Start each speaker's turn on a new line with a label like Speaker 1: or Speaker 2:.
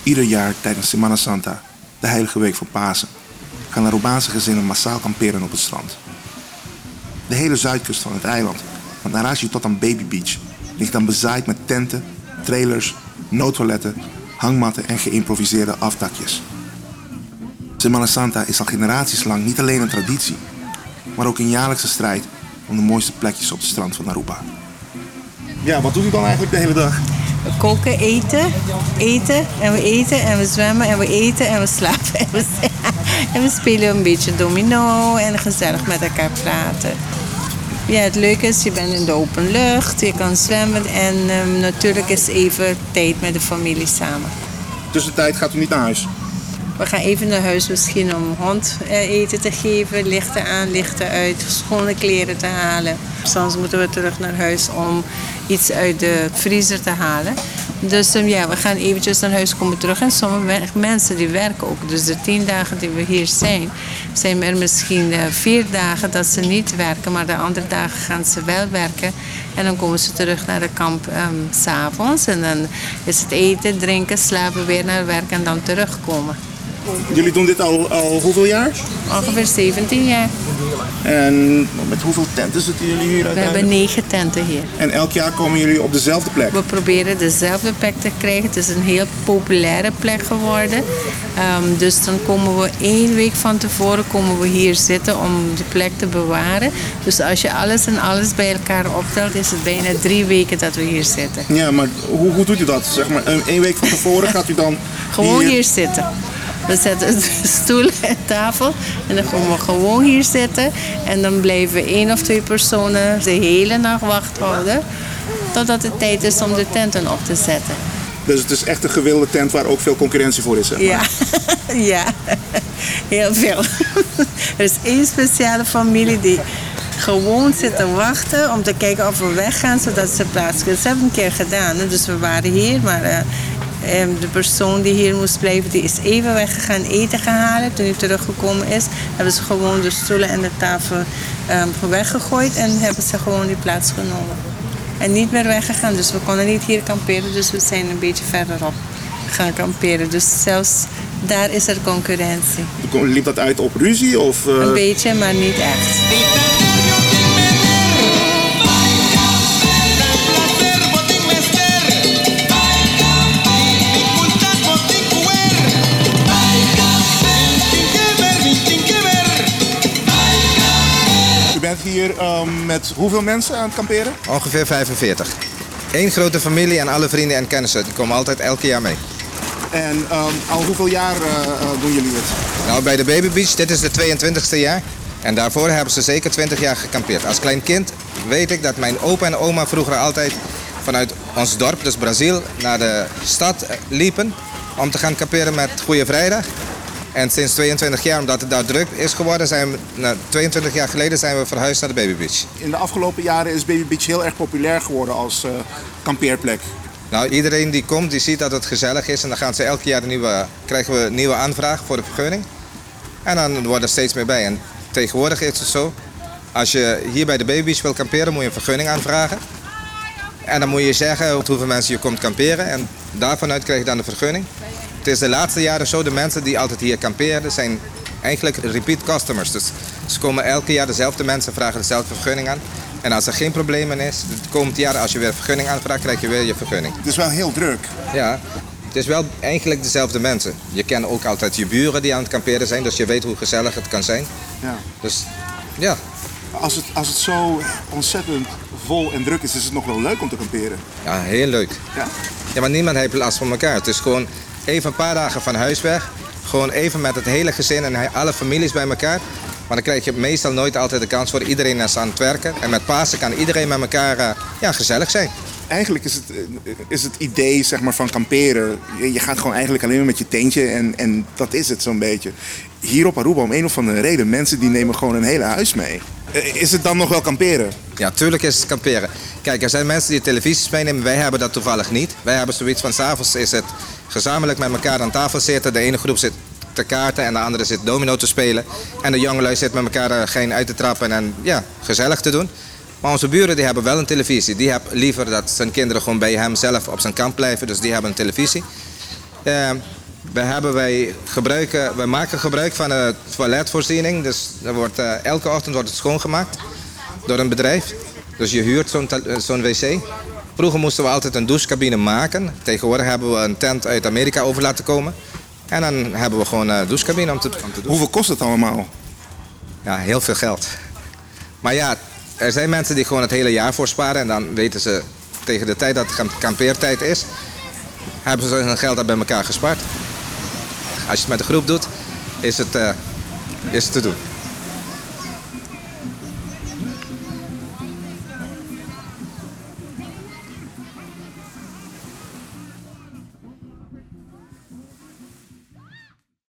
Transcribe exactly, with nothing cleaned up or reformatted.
Speaker 1: Ieder jaar tijdens Semana Santa, de heilige week van Pasen, gaan Arubaanse gezinnen massaal kamperen op het strand. De hele zuidkust van het eiland, van Arashi tot aan Baby Beach, ligt dan bezaaid met tenten, trailers, noodtoiletten, hangmatten en geïmproviseerde afdakjes. Semana Santa is al generaties lang niet alleen een traditie, maar ook een jaarlijkse strijd om de mooiste plekjes op het strand van Aruba. Ja, wat doet u dan eigenlijk de hele dag?
Speaker 2: We koken, eten, eten en we eten en we zwemmen en we eten en we slapen. En we, en we spelen een beetje domino en gezellig met elkaar praten. Ja, het leuke is, je bent in de open lucht, je kan zwemmen en um, natuurlijk is even tijd met de familie samen.
Speaker 1: Tussentijd gaat u niet naar huis?
Speaker 2: We gaan even naar huis misschien om hond eten te geven, lichten aan, lichten uit, schone kleren te halen. Soms moeten we terug naar huis om iets uit de vriezer te halen. Dus um, ja, we gaan eventjes naar huis komen terug. En sommige mensen die werken ook. Dus de tien dagen die we hier zijn, zijn er misschien uh, vier dagen dat ze niet werken. Maar de andere dagen gaan ze wel werken. En dan komen ze terug naar de kamp um, 's avonds. En dan is het eten, drinken, slapen, weer naar werk en dan terugkomen.
Speaker 1: Jullie doen dit al, al hoeveel jaar?
Speaker 2: Ongeveer zeventien jaar.
Speaker 1: En met hoeveel tenten zitten jullie hier uiteindelijk?
Speaker 2: We hebben negen tenten hier.
Speaker 1: En elk jaar komen jullie op dezelfde plek?
Speaker 2: We proberen dezelfde plek te krijgen. Het is een heel populaire plek geworden. Um, dus dan komen we één week van tevoren komen we hier zitten om de plek te bewaren. Dus als je alles en alles bij elkaar optelt, is het bijna drie weken dat we hier zitten.
Speaker 1: Ja, maar hoe, hoe doet u dat? Zeg maar, één week van tevoren gaat u dan
Speaker 2: Gewoon
Speaker 1: hier,
Speaker 2: hier zitten. We zetten de stoel en tafel en dan gaan we gewoon hier zitten. En dan blijven één of twee personen de hele nacht wacht houden. Totdat het tijd is om de tenten op te zetten.
Speaker 1: Dus het is echt een gewilde tent waar ook veel concurrentie voor is, zeg maar.
Speaker 2: Ja, ja. Heel veel. Er is één speciale familie die gewoon zit te wachten om te kijken of we weggaan zodat ze plaats kunnen. Ze hebben een keer gedaan, dus we waren hier, maar uh, de persoon die hier moest blijven, die is even weggegaan eten gaan halen. Toen hij teruggekomen is, hebben ze gewoon de stoelen en de tafel um, weggegooid en hebben ze gewoon die plaats genomen. En niet meer weggegaan, dus we konden niet hier kamperen, dus we zijn een beetje verderop gaan kamperen. Dus zelfs daar is er concurrentie.
Speaker 1: Liep dat uit op ruzie? Of, uh...
Speaker 2: Een beetje, maar niet echt.
Speaker 1: U bent hier um, met hoeveel mensen aan het kamperen?
Speaker 3: Ongeveer vijfenveertig. Eén grote familie en alle vrienden en kennissen. Die komen altijd elke jaar mee.
Speaker 1: En um, al hoeveel jaar uh, uh, doen jullie dit?
Speaker 3: Nou, bij de Baby Beach, dit is het tweeëntwintigste jaar. En daarvoor hebben ze zeker twintig jaar gekampeerd. Als klein kind weet ik dat mijn opa en oma vroeger altijd vanuit ons dorp, dus Brazil, naar de stad liepen om te gaan kamperen met Goeie Vrijdag. En sinds tweeëntwintig jaar, omdat het daar druk is geworden, zijn we, nou, tweeëntwintig jaar geleden zijn we verhuisd naar de Baby Beach.
Speaker 1: In de afgelopen jaren is Baby Beach heel erg populair geworden als uh, kampeerplek.
Speaker 3: Nou, iedereen die komt, die ziet dat het gezellig is en dan gaan ze elk jaar een nieuwe, krijgen we een nieuwe aanvraag voor de vergunning. En dan worden er steeds meer bij. En tegenwoordig is het zo, als je hier bij de Baby Beach wil kamperen, moet je een vergunning aanvragen. En dan moet je zeggen hoeveel mensen je komt kamperen en daarvanuit krijg je dan de vergunning. Het is de laatste jaren zo, de mensen die altijd hier kamperen zijn eigenlijk repeat customers. Dus ze komen elke jaar dezelfde mensen, vragen dezelfde vergunning aan. En als er geen probleem is, het komend jaar als je weer een vergunning aanvraagt, krijg je weer je vergunning.
Speaker 1: Het is wel heel druk.
Speaker 3: Ja, het is wel eigenlijk dezelfde mensen. Je kent ook altijd je buren die aan het kamperen zijn, dus je weet hoe gezellig het kan zijn.
Speaker 1: Ja.
Speaker 3: Dus ja.
Speaker 1: Als het, als het zo ontzettend vol en druk is, is het nog wel leuk om te kamperen.
Speaker 3: Ja, heel leuk.
Speaker 1: Ja?
Speaker 3: Ja, maar niemand heeft last van elkaar. Het is gewoon even een paar dagen van huis weg. Gewoon even met het hele gezin en alle families bij elkaar. Maar dan krijg je meestal nooit altijd de kans voor. Iedereen is aan het werken. En met Pasen kan iedereen met elkaar uh, ja, gezellig zijn.
Speaker 1: Eigenlijk is het, is het idee zeg maar, van kamperen. Je gaat gewoon eigenlijk alleen maar met je tentje en, en dat is het zo'n beetje. Hier op Aruba om een of andere reden, mensen die nemen gewoon een hele huis mee. Is het dan nog wel kamperen?
Speaker 3: Ja, tuurlijk is het kamperen. Kijk, er zijn mensen die televisies meenemen. Wij hebben dat toevallig niet. Wij hebben zoiets van 's avonds is het gezamenlijk met elkaar aan tafel zitten. De ene groep zit te kaarten en de andere zit domino te spelen. En de jongelui zitten met elkaar geen uit te trappen en ja, gezellig te doen. Maar onze buren die hebben wel een televisie. Die hebben liever dat zijn kinderen gewoon bij hem zelf op zijn kamp blijven. Dus die hebben een televisie. Uh, We hebben, wij, gebruiken, wij maken gebruik van een toiletvoorziening. Dus er wordt, uh, elke ochtend wordt het schoongemaakt door een bedrijf. Dus je huurt zo'n, zo'n wc. Vroeger moesten we altijd een douchecabine maken. Tegenwoordig hebben we een tent uit Amerika over laten komen. En dan hebben we gewoon een douchecabine om te, om te douchen.
Speaker 1: Hoeveel kost het allemaal?
Speaker 3: Ja, heel veel geld. Maar ja, er zijn mensen die gewoon het hele jaar voorsparen. En dan weten ze tegen de tijd dat het kampeertijd is, hebben ze hun geld al bij elkaar gespaard. Als je het met een groep doet, is het, uh, is het te doen.